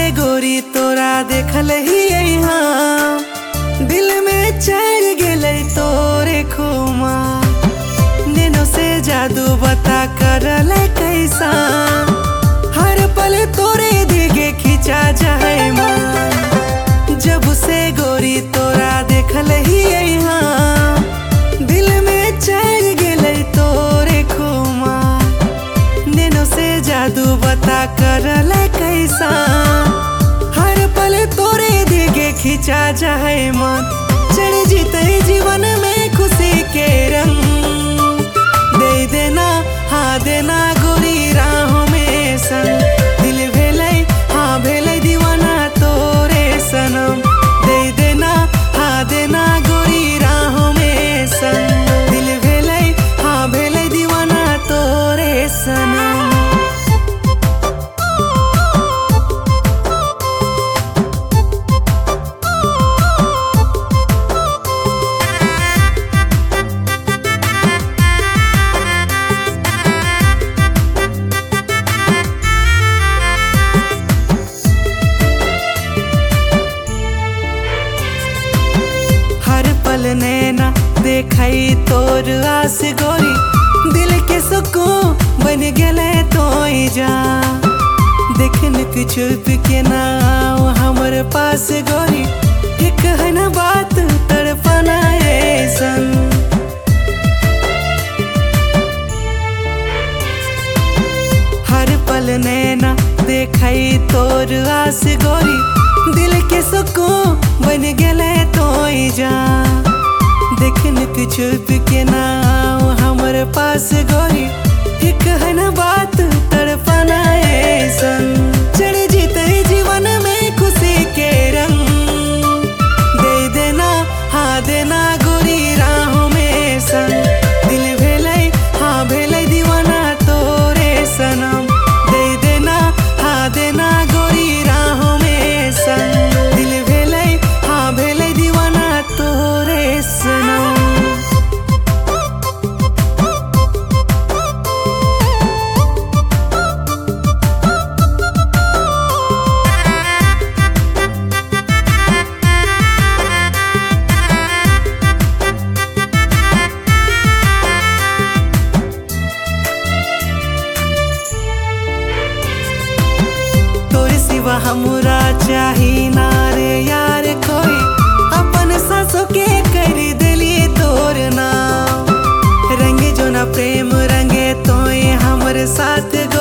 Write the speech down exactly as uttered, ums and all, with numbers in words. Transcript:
गोरी तोरा देखल ही यहाँ दिल में चढ़ गेले तोरे खुमा। नैनो से जादू बता करल कैसा, हर पल तोरे दिगे खिंचा जाए मन। जब से गोरी तोरा देखल ही यहाँ दिल में चढ़ गेले तोरे खुमा। नैनो से जादू बता करल कैसा, हर पल तोरे दिगे खिंचा जाए मन। चढ़ जीते जीवन में खुशी के रंग, दे देना हाँ देना गोरी राहों में संग। दिल भेलै हाँ भेलै दीवाना तोरे सनम, दे देना हाँ देना गोरी राहों में संग। दिल भेलै हाँ भेलै दीवाना तोरे सनम। पल नैना देखई तोर आस गोरी, दिल के सुकून बन गेले तोई जा। देखन के छुप के ना आओ हमर पास गोरी, एक है ना बात तड़पना ऐसन। हर पल नैना देखई तोर आस गोरी, दिल के सुकून बन गेले तोई जा। देखन के छुप के ना आओ हमर पास गोरी, एक है ना बात तड़पना ऐसन। चढ़ जीते जीवन में खुशी के रंग, दे देना हाँ देना गोरी राहों में संग। दिल भेलै हाँ भेलै दीवाना तोरे सनम, दे देना हाँ देना गोरी राहों में संग। दिल भेलै हाँ भेलै दीवाना तोरे सनम। सिवा हमरा चाही ना रे यार कोई, अपन सासों के कर दिली तोर नाम। रंगे जो ना प्रेम रंगे तोय हमर साथ गो